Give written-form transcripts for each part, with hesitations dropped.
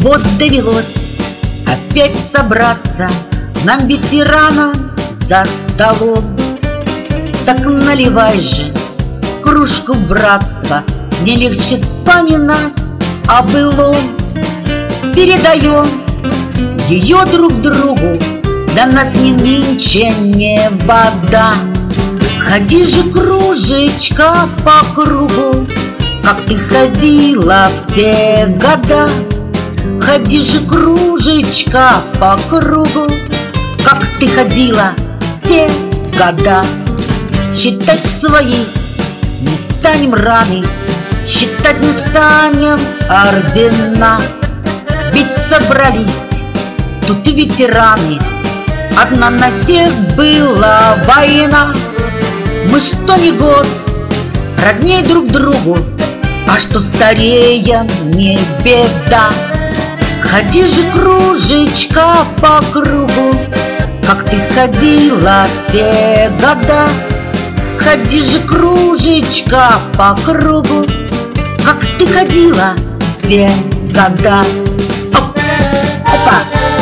Вот довелось опять собраться нам, ветеранам, за столом. Так наливай же кружку братства, не легче вспоминать о былом. Передаем ее друг другу, для нас не нынче, не вода. Ходи же, кружечка, по кругу, как ты ходила в те года. Ходи же, кружечка, по кругу, как ты ходила в те года. Считать свои не станем раны, считать не станем ордена. Ведь собрались тут ветераны, одна на всех была война. Мы что ни год родней друг другу, а что стареем, не беда. Ходи же, кружечка, по кругу, как ты ходила в те года. Ходи же, кружечка, по кругу, как ты ходила в те года. Оп, опа.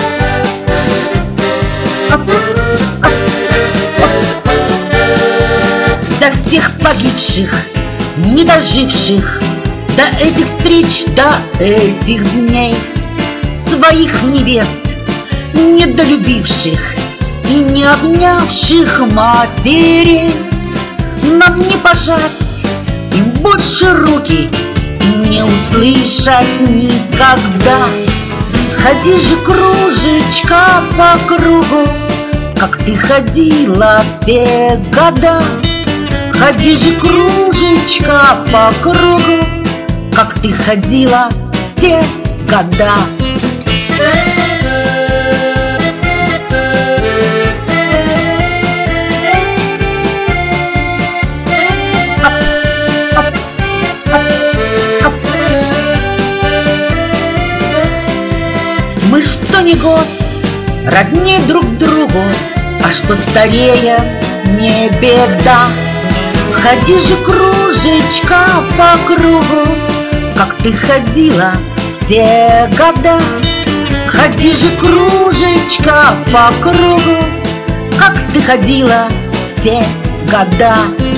Оп, оп, оп. За всех погибших, не доживших до этих встреч, до этих дней, своих невест, недолюбивших и не обнявших матерей. Нам не пожать им больше руки и не услышать никогда. Ходи же, кружечка, по кругу, как ты ходила в те года. Ходи же, кружечка, по кругу, как ты ходила в те года. Мы что ни год родней друг другу, а что стареем, не беда. Ходи же, кружечка, по кругу, как ты ходила в те года. Ходи же, кружечка, по кругу, как ты ходила в те года.